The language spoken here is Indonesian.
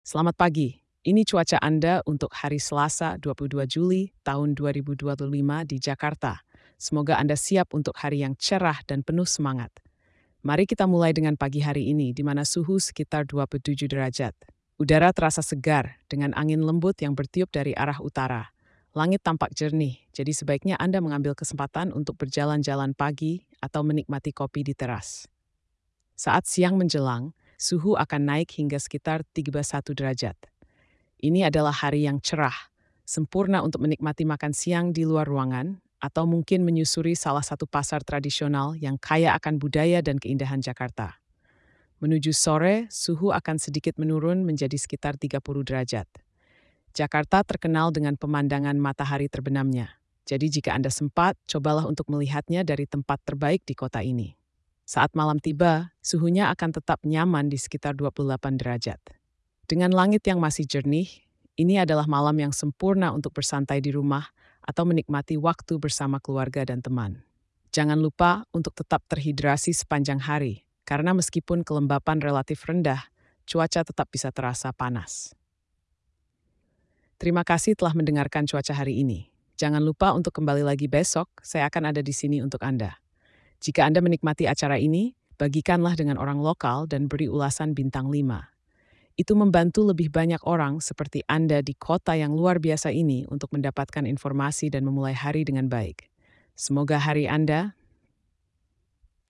Selamat pagi. Ini cuaca Anda untuk hari Selasa 22 Juli tahun 2025 di Jakarta. Semoga Anda siap untuk hari yang cerah dan penuh semangat. Mari kita mulai dengan pagi hari ini di mana suhu sekitar 27 derajat. Udara terasa segar dengan angin lembut yang bertiup dari arah utara. Langit tampak jernih, jadi sebaiknya Anda mengambil kesempatan untuk berjalan-jalan pagi atau menikmati kopi di teras. Saat siang menjelang, suhu akan naik hingga sekitar 31 derajat. Ini adalah hari yang cerah, sempurna untuk menikmati makan siang di luar ruangan, atau mungkin menyusuri salah satu pasar tradisional yang kaya akan budaya dan keindahan Jakarta. Menuju sore, suhu akan sedikit menurun menjadi sekitar 30 derajat. Jakarta terkenal dengan pemandangan matahari terbenamnya. Jadi jika Anda sempat, cobalah untuk melihatnya dari tempat terbaik di kota ini. Saat malam tiba, suhunya akan tetap nyaman di sekitar 28 derajat. Dengan langit yang masih jernih, ini adalah malam yang sempurna untuk bersantai di rumah atau menikmati waktu bersama keluarga dan teman. Jangan lupa untuk tetap terhidrasi sepanjang hari, karena meskipun kelembapan relatif rendah, cuaca tetap bisa terasa panas. Terima kasih telah mendengarkan cuaca hari ini. Jangan lupa untuk kembali lagi besok, saya akan ada di sini untuk Anda. Jika Anda menikmati acara ini, bagikanlah dengan orang lokal dan beri ulasan bintang 5. Itu membantu lebih banyak orang seperti Anda di kota yang luar biasa ini untuk mendapatkan informasi dan memulai hari dengan baik. Semoga hari Anda